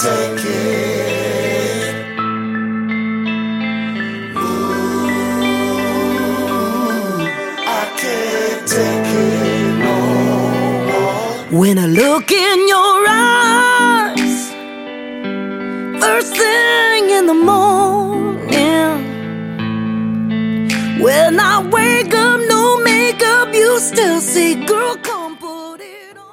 take it. Ooh, I can't take it no more. When I look in your eyes, first thing in the morning, when I wake up, no makeup, you still say, girl, come